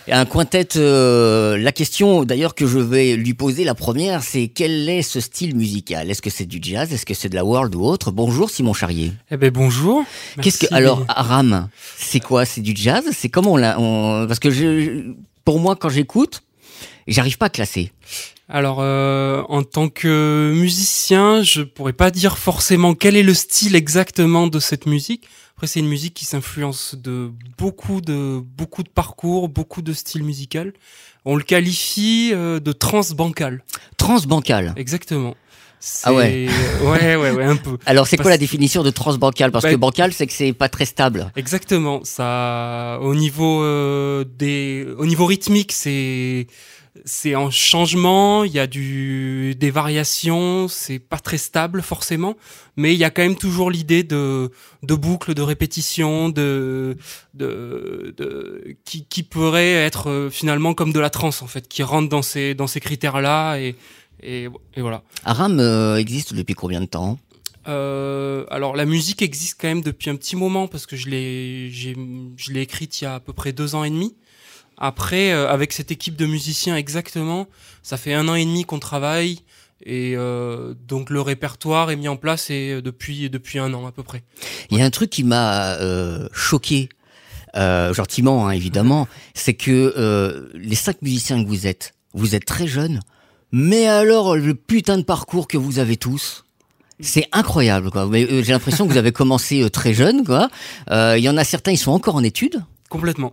Un quintet, la question d'ailleurs que je vais lui poser, la première, c'est quel est ce style musical? Est-ce que c'est du jazz? Est-ce que c'est de la world ou autre? Bonjour Simon Charrier. Eh ben bonjour. Qu'est-ce que alors Aram, c'est quoi? C'est du jazz? C'est comment parce que pour moi quand j'écoute, j'arrive pas à classer. Alors en tant que musicien, je pourrais pas dire forcément quel est le style exactement de cette musique. Après c'est une musique qui s'influence de beaucoup de parcours, beaucoup de styles musicaux. On le qualifie de trance bancale. Trance bancale. Exactement. Ah ouais. Ouais, un peu. Alors c'est quoi la définition de trance bancale? Parce que bancal, c'est que c'est pas très stable. Exactement. Ça, au niveau rythmique, c'est en changement, il y a des variations, c'est pas très stable forcément, mais il y a quand même toujours l'idée de boucle, de répétition, qui pourrait être finalement comme de la trance en fait, qui rentre dans ces critères-là et voilà. Aram existe depuis combien de temps? Alors la musique existe quand même depuis un petit moment parce que je l'ai écrite il y a à peu près 2 ans et demi. Après, avec cette équipe de musiciens exactement, ça fait 1 an et demi qu'on travaille et donc le répertoire est mis en place depuis 1 an à peu près. Il y a un truc qui m'a choqué, gentiment hein, évidemment, c'est que les 5 musiciens que vous êtes très jeunes, mais alors le putain de parcours que vous avez tous. C'est incroyable, quoi. Mais j'ai l'impression que vous avez commencé très jeune, quoi. Il y en a certains, ils sont encore en études. Complètement.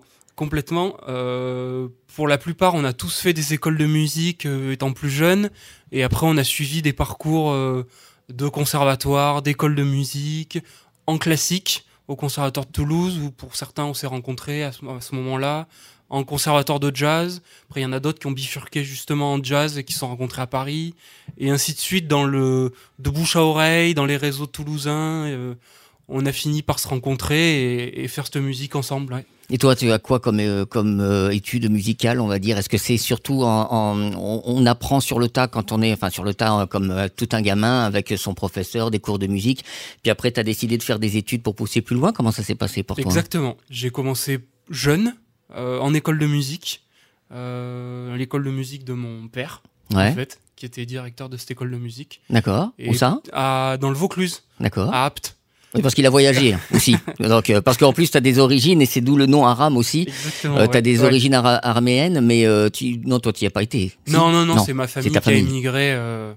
Pour la plupart, on a tous fait des écoles de musique étant plus jeunes, et après on a suivi des parcours de conservatoire, d'école de musique, en classique, au conservatoire de Toulouse, où pour certains on s'est rencontrés à ce moment-là, en conservatoire de jazz. Après il y en a d'autres qui ont bifurqué justement en jazz et qui se sont rencontrés à Paris, et ainsi de suite de bouche à oreille, dans les réseaux toulousains. On a fini par se rencontrer et faire cette musique ensemble. Ouais. Et toi, tu as quoi comme études musicales, on va dire? Est-ce que c'est surtout on apprend sur le tas quand on est, enfin sur le tas comme tout un gamin avec son professeur, des cours de musique, puis après tu as décidé de faire des études pour pousser plus loin? Comment ça s'est passé pour toi? Exactement. J'ai commencé jeune en école de musique, l'école de musique de mon père, ouais. En fait, qui était directeur de cette école de musique. D'accord. Où ça? Dans le Vaucluse. D'accord. À Apt. Oui, parce qu'il a voyagé aussi. Donc, parce qu'en plus, tu as des origines, et c'est d'où le nom Aram aussi. Exactement. Tu as des origines araméennes, mais non, toi, tu n'y as pas été. Si? Non, c'est ma famille qui a émigré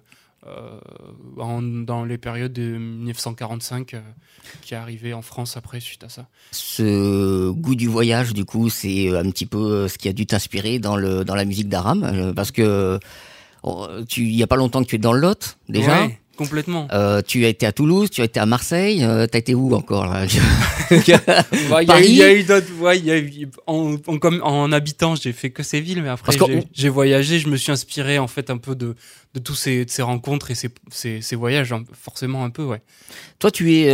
dans les périodes de 1945, qui est arrivé en France après, suite à ça. Ce goût du voyage, du coup, c'est un petit peu ce qui a dû t'inspirer dans la musique d'Aram, parce que il n'y a pas longtemps que tu es dans le Lot, déjà. Ouais. Complètement. Tu as été à Toulouse, tu as été à Marseille, t'as été où encore là? Paris. Il y a eu d'autres. Ouais, il y a eu en habitant, j'ai fait que ces villes, mais après j'ai voyagé, je me suis inspiré en fait un peu de tous ces rencontres et ces voyages, hein, forcément un peu, ouais. Toi, tu es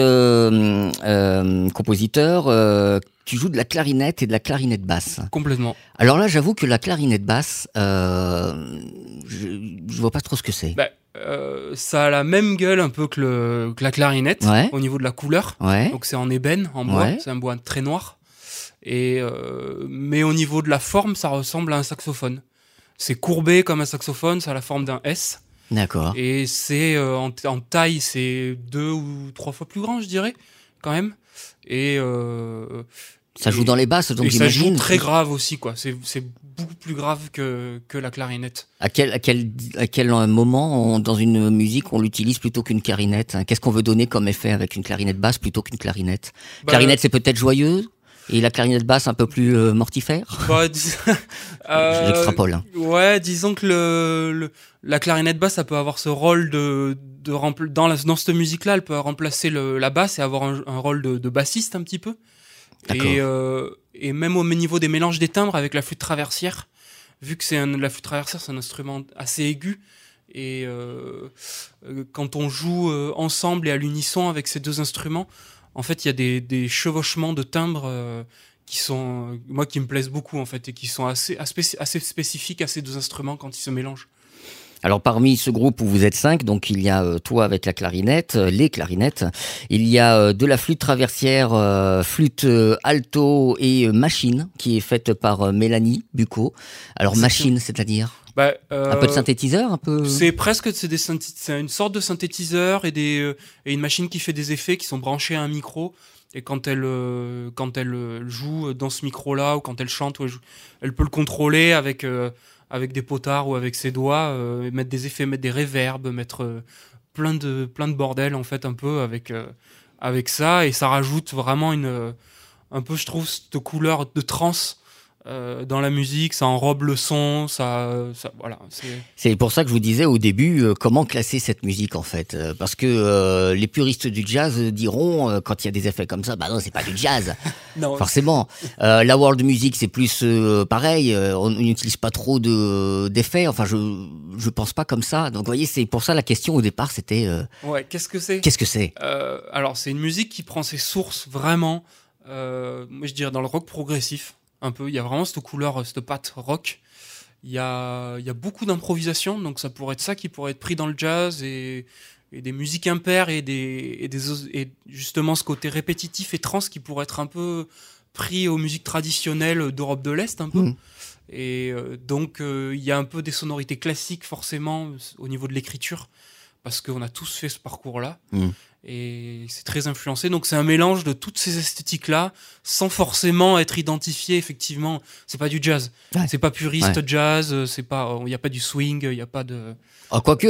compositeur. Tu joues de la clarinette et de la clarinette basse. Complètement. Alors là, j'avoue que la clarinette basse, je vois pas trop ce que c'est. Ça a la même gueule un peu que la clarinette, ouais. Au niveau de la couleur. Ouais. Donc c'est en ébène, en bois. Ouais. C'est un bois très noir. Mais au niveau de la forme, ça ressemble à un saxophone. C'est courbé comme un saxophone, ça a la forme d'un S. D'accord. Et c'est en taille, c'est 2 ou 3 fois plus grand, je dirais, quand même. Et ça joue dans les basses, donc j'imagine. Ça joue très grave aussi, quoi. C'est beaucoup plus grave que la clarinette. À quel moment dans une musique on l'utilise plutôt qu'une clarinette, hein? Qu'est-ce qu'on veut donner comme effet avec une clarinette basse plutôt qu'une clarinette? Clarinette, c'est peut-être joyeux, et la clarinette basse un peu plus mortifère. J'extrapole. Hein. Ouais, disons que la clarinette basse, ça peut avoir ce rôle dans cette musique-là, elle peut remplacer la basse et avoir un rôle de bassiste un petit peu. Et même au niveau des mélanges des timbres avec la flûte traversière, vu que la flûte traversière, c'est un instrument assez aigu, et quand on joue ensemble et à l'unisson avec ces deux instruments, en fait, il y a des chevauchements de timbres qui me plaisent beaucoup en fait, et qui sont assez spécifiques à ces deux instruments quand ils se mélangent. Alors parmi ce groupe où vous êtes 5, donc il y a toi avec la clarinette, les clarinettes, il y a de la flûte traversière, flûte alto et machine qui est faite par Mélanie Bucco. Alors machine, c'est-à-dire Bah, un peu de synthétiseur, un peu. c'est une sorte de synthétiseur et une machine qui fait des effets qui sont branchés à un micro. Et quand elle joue dans ce micro-là ou quand elle chante, elle peut le contrôler avec des potards ou avec ses doigts, mettre des effets, mettre des réverbes, mettre plein de bordel en fait un peu avec ça, et ça rajoute vraiment un peu, je trouve, cette couleur de trance dans la musique. Ça enrobe le son, voilà. C'est pour ça que je vous disais au début comment classer cette musique en fait, parce que les puristes du jazz diront quand il y a des effets comme ça, bah non, c'est pas du jazz. Non, Forcément. La world music c'est plus pareil, on n'utilise pas trop d'effets. Enfin, je pense pas comme ça. Donc vous voyez, c'est pour ça la question au départ c'était ouais, qu'est-ce que c'est? qu'est-ce que c'est? Alors c'est une musique qui prend ses sources vraiment, moi je dirais dans le rock progressif. Un peu, il y a vraiment cette couleur, cette patte rock. Il y a beaucoup d'improvisation, donc ça pourrait être ça qui pourrait être pris dans le jazz et des musiques impaires et justement ce côté répétitif et trans qui pourrait être un peu pris aux musiques traditionnelles d'Europe de l'Est un peu. Mmh. Et donc il y a un peu des sonorités classiques forcément au niveau de l'écriture parce qu'on a tous fait ce parcours-là. Mmh. Et c'est très influencé, donc c'est un mélange de toutes ces esthétiques-là, sans forcément être identifié. Effectivement, c'est pas du jazz, Ouais. c'est pas puriste Ouais. jazz, c'est pas, il y a pas du swing, il y a pas de. Ah, quoique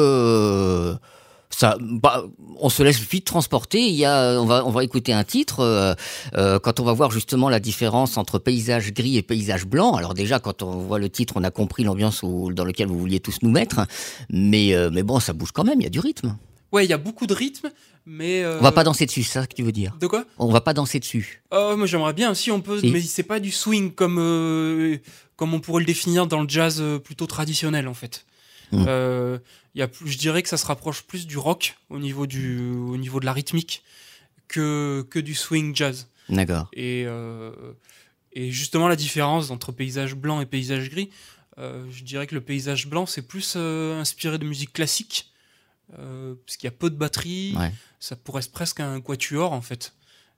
ça, bah, on se laisse vite transporter. On va écouter un titre quand on va voir justement la différence entre paysage gris et paysage blanc. Alors déjà, quand on voit le titre, on a compris l'ambiance dans laquelle vous vouliez tous nous mettre. Mais bon, ça bouge quand même. Il y a du rythme. Ouais, il y a beaucoup de rythme, mais. On va pas danser dessus, c'est ça que tu veux dire? De quoi? On va pas danser dessus. Moi j'aimerais bien, si on peut, Si. mais c'est pas du swing comme on pourrait le définir dans le jazz plutôt traditionnel en fait. Mm. Je dirais que ça se rapproche plus du rock au niveau de la rythmique que du swing jazz. D'accord. Et justement la différence entre paysage blanc et paysage gris, je dirais que le paysage blanc c'est plus inspiré de musique classique, parce qu'il y a peu de batterie, Ouais. ça pourrait être presque un quatuor en fait.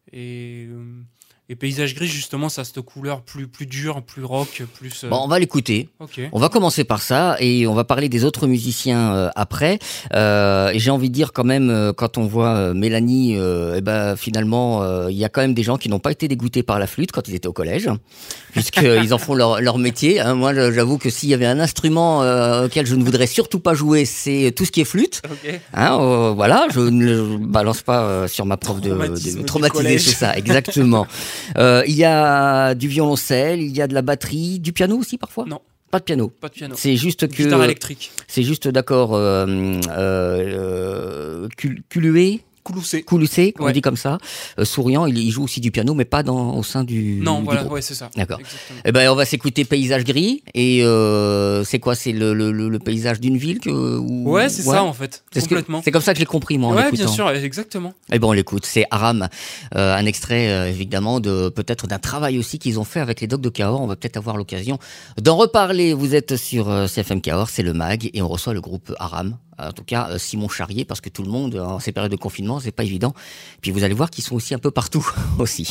Et paysage gris justement ça a cette couleur plus dure, plus rock, plus. Bon, on va l'écouter. Ok. On va commencer par ça et on va parler des autres musiciens après. Et j'ai envie de dire quand même, quand on voit Mélanie, eh ben finalement, il y a quand même des gens qui n'ont pas été dégoûtés par la flûte quand ils étaient au collège, puisqu'ils en font leur métier. Hein. Moi, j'avoue que s'il y avait un instrument auquel je ne voudrais surtout pas jouer, c'est tout ce qui est flûte. Ok. Hein, voilà, je ne le balance pas sur ma prof de Traumatisme du traumatisé, collège. c'est ça, exactement. Il y a du violoncelle, il y a de la batterie, du piano aussi parfois. Non. Pas de piano. Pas de piano. C'est juste que Guitare électrique. c'est juste d'accord Culué, Couloussé. on Ouais. dit comme ça, souriant, il joue aussi du piano mais pas au sein du Non, du voilà, groupe. ouais, c'est ça. D'accord. Exactement. Eh ben on va s'écouter Paysage gris et c'est quoi, c'est le paysage d'une ville Ouais, c'est ça en fait. C'est ce que- Complètement. c'est comme ça que je l'ai compris moi en Ouais, l'écoutant. bien sûr, exactement. Et bon, on l'écoute, c'est Aram, un extrait évidemment de peut-être d'un travail aussi qu'ils ont fait avec les Dogs de Cahors. On va peut-être avoir l'occasion d'en reparler. Vous êtes sur CFM Cahors, c'est le MAG et on reçoit le groupe Aram. En tout cas, Simon Charrier, parce que tout le monde en ces périodes de confinement, c'est pas évident. Puis vous allez voir qu'ils sont aussi un peu partout aussi.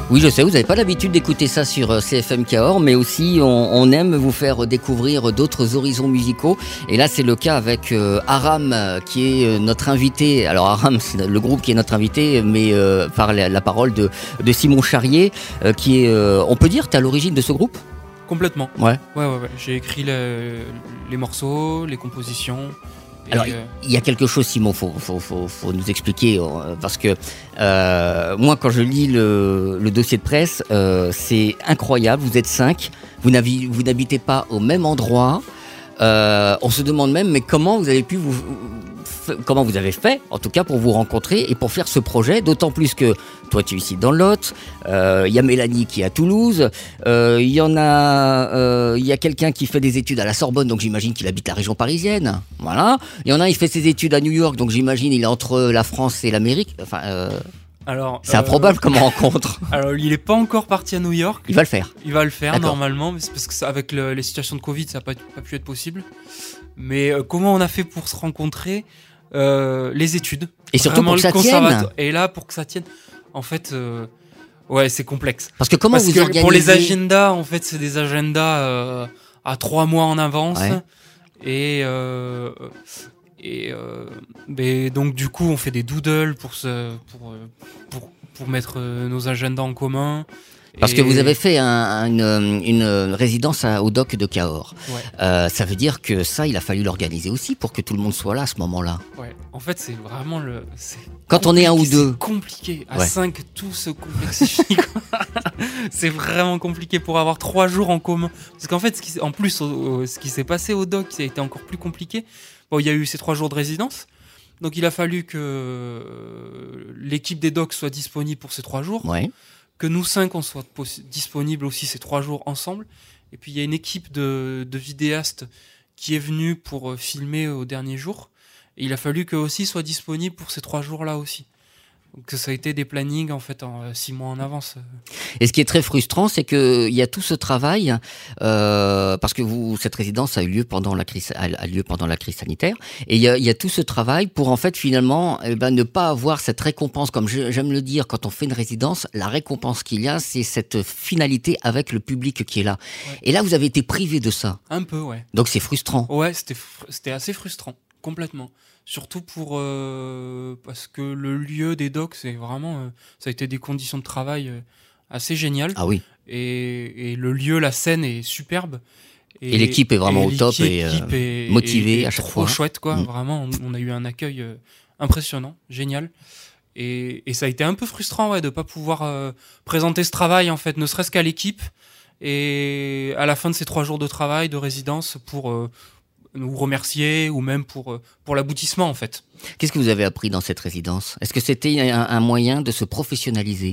Oui, je sais, vous n'avez pas l'habitude d'écouter ça sur CFM Cahors, mais aussi on aime vous faire découvrir d'autres horizons musicaux. Et là, c'est le cas avec Aram, qui est notre invité. Alors Aram, c'est le groupe qui est notre invité, mais par la parole de Simon Charrier, qui est, on peut dire, tu es à l'origine de ce groupe ? Complètement. Ouais. Ouais. J'ai écrit les morceaux, les compositions. Alors, il y a quelque chose, Simon, faut nous expliquer, parce que moi, quand je lis le dossier de presse, c'est incroyable. Vous êtes 5, vous n'habitez pas au même endroit. On se demande même, mais comment vous avez pu comment vous avez fait, en tout cas, pour vous rencontrer et pour faire ce projet, d'autant plus que toi, tu es ici dans le Lot, il y a Mélanie qui est à Toulouse, il y a quelqu'un qui fait des études à la Sorbonne, donc j'imagine qu'il habite la région parisienne, voilà. Il y en a, il fait ses études à New York, donc j'imagine il est entre la France et l'Amérique, enfin... Alors, c'est improbable comme rencontre. Alors, il n'est pas encore parti à New York. Il va le faire. Il va le faire, D'accord. normalement, mais c'est parce que avec les situations de Covid, ça n'a pas pu être possible. Mais comment on a fait pour se rencontrer ? Les études. Et surtout pour que ça tienne. Et là, pour que ça tienne, en fait, ouais, c'est complexe. Parce que comment vous organisez ? Pour les agendas, en fait, c'est des agendas à 3 mois en avance. Ouais. Et donc du coup, on fait des doodles pour mettre nos agendas en commun. Parce que vous avez fait une résidence au doc de Cahors. Ouais. Ça veut dire que ça, il a fallu l'organiser aussi pour que tout le monde soit là à ce moment-là. Ouais. En fait, c'est vraiment quand on est un ou deux. C'est compliqué. À 5, tout se complexifie. C'est vraiment compliqué pour avoir 3 jours en commun. Parce qu'en fait, ce qui s'est passé au doc, ça a été encore plus compliqué. Bon, il y a eu ces 3 jours de résidence. Donc, il a fallu que l'équipe des docs soit disponible pour ces 3 jours. Ouais. Que nous 5, on soit disponibles aussi ces 3 jours ensemble. Et puis, il y a une équipe de vidéastes qui est venue pour filmer au dernier jour. Et il a fallu qu'eux aussi soient disponibles pour ces 3 jours-là aussi. Donc, ça a été des plannings, en fait, en 6 mois en avance. Et ce qui est très frustrant, c'est qu'il y a tout ce travail, parce que cette résidence a lieu pendant la crise sanitaire, et il y a tout ce travail pour, en fait, finalement, ne pas avoir cette récompense, comme j'aime le dire, quand on fait une résidence, la récompense qu'il y a, c'est cette finalité avec le public qui est là. Ouais. Et là, vous avez été privé de ça. Un peu, ouais. Donc c'est frustrant. Ouais, c'était assez frustrant, complètement. Surtout parce que le lieu des docs, c'est vraiment, ça a été des conditions de travail assez géniales. Ah oui. Et le lieu, la scène est superbe. Et l'équipe est vraiment au top et motivée à chaque fois. Trop chouette, quoi. Vraiment, on a eu un accueil impressionnant, génial. Et ça a été un peu frustrant, ouais, de pas pouvoir présenter ce travail, en fait, ne serait-ce qu'à l'équipe. Et à la fin de ces 3 jours de travail, de résidence, pour nous remercier ou même pour l'aboutissement, en fait. Qu'est-ce que vous avez appris dans cette résidence ? Est-ce que c'était un moyen de se professionnaliser ?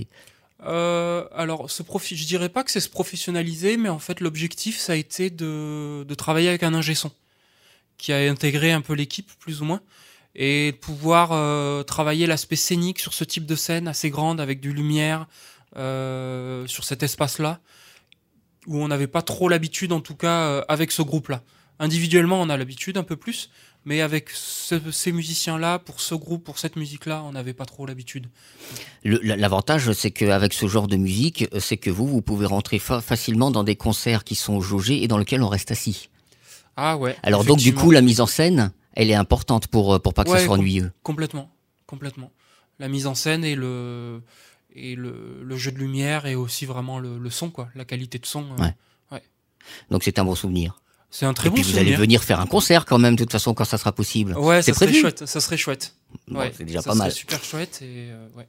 Alors, je dirais pas que c'est se professionnaliser, mais en fait, l'objectif, ça a été de travailler avec un ingé son qui a intégré un peu l'équipe, plus ou moins, et de pouvoir travailler l'aspect scénique sur ce type de scène assez grande, avec du lumière, sur cet espace-là, où on n'avait pas trop l'habitude, en tout cas, avec ce groupe-là. Individuellement, on a l'habitude un peu plus, mais avec ces musiciens-là, pour ce groupe, pour cette musique-là, on n'avait pas trop l'habitude. L'avantage, c'est qu'avec ce genre de musique, c'est que vous pouvez rentrer facilement dans des concerts qui sont jaugés et dans lesquels on reste assis. Ah ouais. Alors donc du coup, la mise en scène, elle est importante pour pas que ça soit ennuyeux. Complètement. La mise en scène et le jeu de lumière et aussi vraiment le son, quoi, la qualité de son. Ouais. Donc c'est un bon souvenir. C'est un très bon souvenir. Vous allez venir faire un concert quand même, de toute façon, quand ça sera possible. Ouais, ça serait chouette. Bon, ouais, c'est déjà pas mal. Ça serait super chouette. Et, ouais.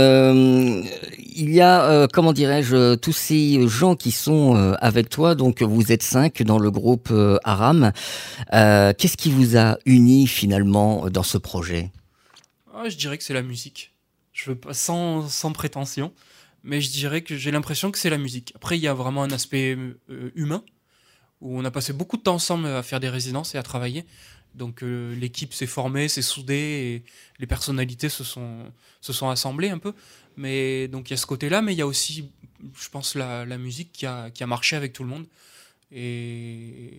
Il y a, comment dirais-je, tous ces gens qui sont avec toi, donc vous êtes 5 dans le groupe Aram. Qu'est-ce qui vous a unis finalement dans ce projet ? Je dirais que c'est la musique. Je veux pas, sans prétention, mais je dirais que j'ai l'impression que c'est la musique. Après, il y a vraiment un aspect humain, où on a passé beaucoup de temps ensemble à faire des résidences et à travailler. Donc l'équipe s'est formée, s'est soudée, et les personnalités se sont assemblées un peu. Mais donc il y a ce côté-là, mais il y a aussi, je pense, la musique qui a marché avec tout le monde. Et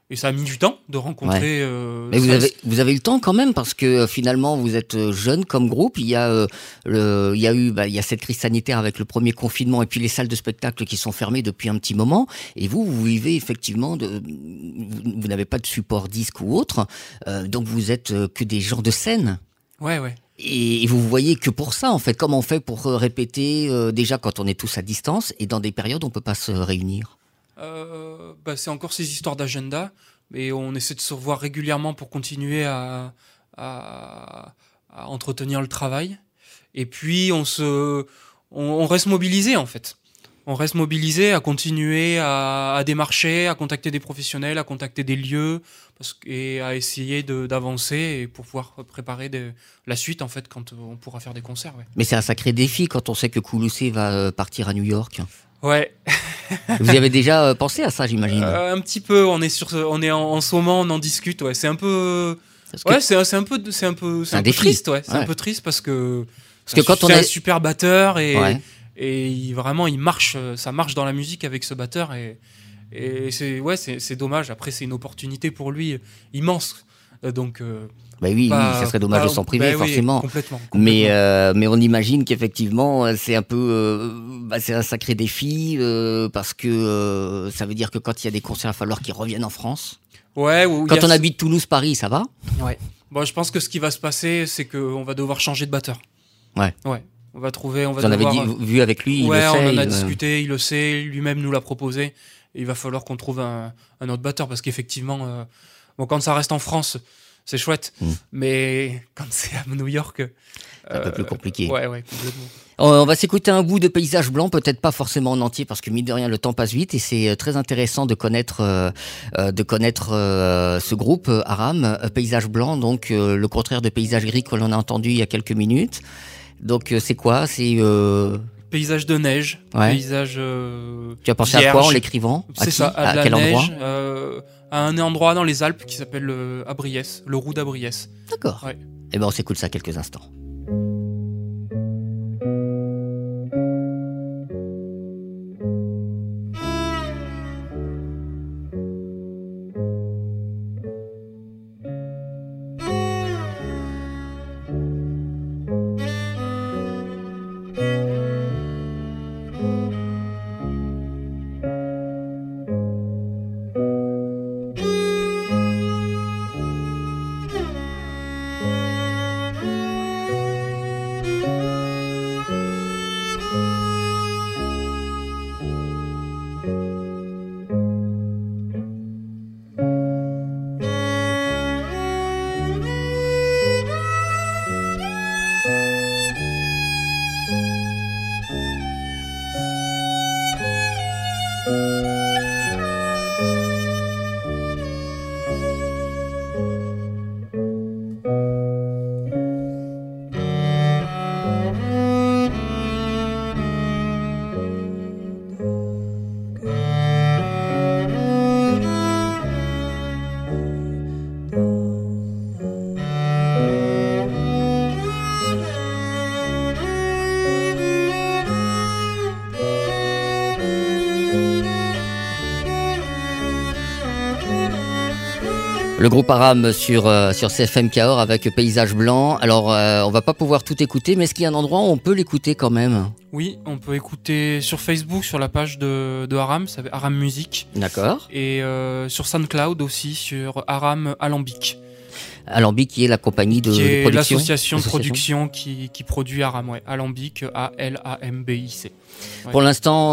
Et ça a mis du temps de rencontrer. Mais vous avez eu le temps quand même, parce que finalement vous êtes jeune comme groupe. Il y a cette crise sanitaire avec le premier confinement et puis les salles de spectacle qui sont fermées depuis un petit moment. Et vous vivez effectivement vous n'avez pas de support disque ou autre, donc vous êtes que des gens de scène. Ouais. Et vous voyez que pour ça, en fait, comment on fait pour répéter déjà quand on est tous à distance et dans des périodes où on peut pas se réunir? C'est encore ces histoires d'agenda, mais on essaie de se revoir régulièrement pour continuer à entretenir le travail. Et puis on reste mobilisé en fait. On reste mobilisé à continuer à démarcher, à contacter des professionnels, à contacter des lieux, et à essayer d'avancer et pour pouvoir préparer la suite en fait quand on pourra faire des concerts. Ouais. Mais c'est un sacré défi quand on sait que Koulousé va partir à New York. Ouais. Vous y avez déjà pensé à ça, j'imagine? Un petit peu. On est en ce moment, on en discute. Ouais, c'est un peu. Ouais, c'est un peu triste. Ouais, c'est un peu triste parce que quand on est un super batteur et vraiment ça marche dans la musique avec ce batteur et c'est dommage. Après, c'est une opportunité pour lui immense. Donc. Oui, ça serait dommage de s'en priver, forcément. Oui, complètement. Mais on imagine qu'effectivement, c'est un peu, c'est un sacré défi parce que ça veut dire que quand il y a des concerts, il va falloir qu'ils reviennent en France. Ouais. Quand on habite Toulouse, Paris, ça va? Ouais. Bon, je pense que ce qui va se passer, c'est qu'on va devoir changer de batteur. Ouais. On va trouver. Vous en avez vu avec lui, il le sait. On en a discuté, il le sait, lui-même nous l'a proposé. Et il va falloir qu'on trouve un autre batteur parce qu'effectivement, quand ça reste en France, c'est chouette, mais quand c'est à New York, c'est un peu plus compliqué. Ouais, complètement. On va s'écouter un bout de Paysage Blanc, peut-être pas forcément en entier, parce que mine de rien, le temps passe vite et c'est très intéressant de connaître ce groupe Aram, Paysage Blanc, donc le contraire de Paysage Gris que l'on a entendu il y a quelques minutes. Donc c'est quoi? C'est paysage de neige, paysage. Tu as pensé vierge. À quoi en l'écrivant? C'est ça, à quel endroit? À un endroit dans les Alpes qui s'appelle Abriès, le Roux d'Abriès. D'accord. Ouais. Et on s'écoute ça quelques instants. Le groupe Aram sur CFM Cahors avec Paysage Blanc. Alors, on va pas pouvoir tout écouter, mais est-ce qu'il y a un endroit où on peut l'écouter quand même? Oui, on peut écouter sur Facebook, sur la page de Aram, ça s'appelle Aram Musique. D'accord. Et sur SoundCloud aussi, sur Aram Alambic. Alambic qui est la compagnie de production. L'association de production qui produit Aram, ouais. Alambic, ALAMBIC. Ouais. Pour l'instant,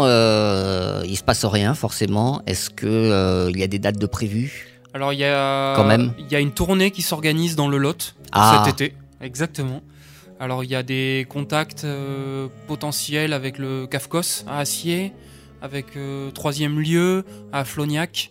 il se passe rien forcément. Est-ce que il y a des dates de prévues? Alors il y a une tournée qui s'organise dans le Lot cet été, exactement. Alors il y a des contacts potentiels avec le Cafcos à Acier, avec Troisième Lieu à Flognac.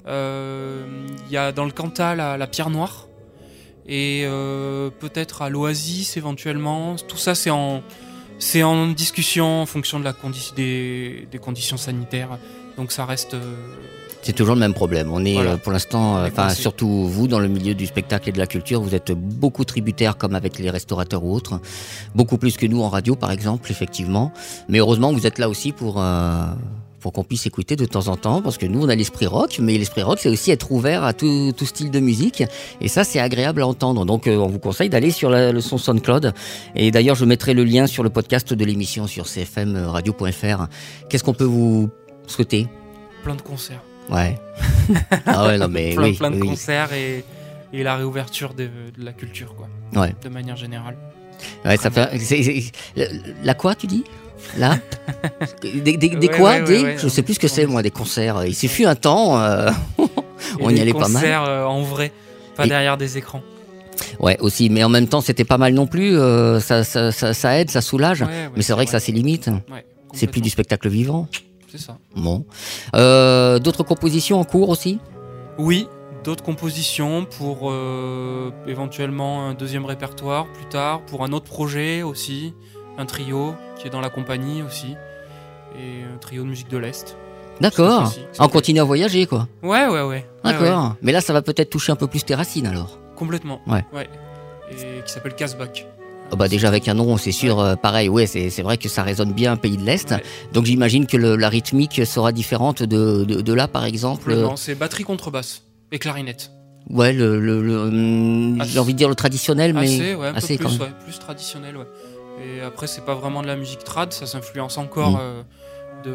Il y a dans le Cantal la Pierre Noire et peut-être à l'Oasis éventuellement. Tout ça c'est en discussion en fonction de des conditions sanitaires. Donc ça reste. C'est toujours le même problème. On est voilà. Pour l'instant, surtout vous, dans le milieu du spectacle et de la culture, vous êtes beaucoup tributaires, comme avec les restaurateurs ou autres, beaucoup plus que nous en radio, par exemple, effectivement. Mais heureusement, vous êtes là aussi pour pour qu'on puisse écouter de temps en temps, parce que nous on a l'esprit rock, mais l'esprit rock c'est aussi être ouvert à tout style de musique, et ça c'est agréable à entendre. Donc on vous conseille d'aller sur le son SoundCloud, et d'ailleurs je mettrai le lien sur le podcast de l'émission sur cfmradio.fr. Qu'est-ce qu'on peut vous souhaiter? Plein de concerts. Ouais. Ah ouais, non mais plein de concerts et la réouverture de la culture, quoi. Ouais. De manière générale. Ouais, ça fait. La quoi, tu dis? Là? Des quoi? Je sais plus ce que c'est, moi, des concerts. Il s'est fut un temps, on y allait pas mal. Des concerts en vrai, pas derrière des écrans. Ouais, aussi, mais en même temps, c'était pas mal non plus. Ça aide, ça soulage. Mais c'est vrai que ça a ses limites. Ouais, c'est plus du spectacle vivant. C'est ça. Bon. D'autres compositions en cours aussi? Oui, d'autres compositions pour éventuellement un deuxième répertoire plus tard, pour un autre projet aussi, un trio qui est dans la compagnie aussi, et un trio de musique de l'Est. D'accord. On continue à voyager, quoi. Ouais. D'accord. Ouais. Mais là, ça va peut-être toucher un peu plus tes racines, alors. Complètement. Ouais. Et qui s'appelle Casbah. Oh bah déjà avec un nom, c'est sûr, pareil, ouais, c'est vrai que ça résonne bien Pays de l'Est. Ouais. Donc j'imagine que la rythmique sera différente de là, par exemple. Non, c'est batterie contrebasse et clarinette. Ouais, j'ai envie de dire le traditionnel, mais assez quand même. Plus traditionnel, ouais. Et après, c'est pas vraiment de la musique trad, ça s'influence encore de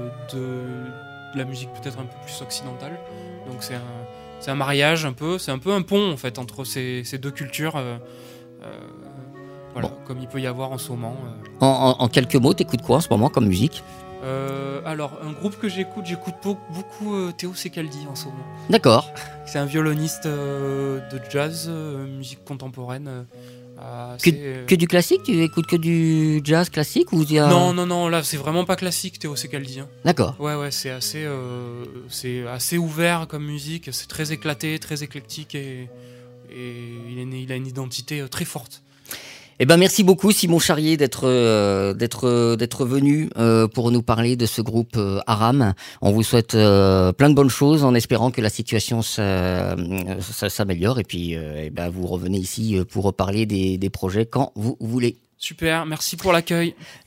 la musique peut-être un peu plus occidentale. Donc c'est un mariage un peu, c'est un peu un pont en fait entre ces deux cultures. Voilà, comme il peut y avoir en ce moment. En quelques mots, t'écoutes quoi en ce moment comme musique? Alors, un groupe que j'écoute beaucoup Théo Secaldi en ce moment. D'accord. C'est un violoniste de jazz, musique contemporaine. Que du classique? Tu écoutes que du jazz classique ou Non, là c'est vraiment pas classique Théo Secaldi. Hein. D'accord. Ouais, c'est assez ouvert comme musique, c'est très éclaté, très éclectique et il a une identité très forte. Eh ben merci beaucoup Simon Charrier d'être venu pour nous parler de ce groupe Aram. On vous souhaite plein de bonnes choses en espérant que la situation s'améliore et puis vous revenez ici pour reparler des projets quand vous voulez. Super, merci pour l'accueil.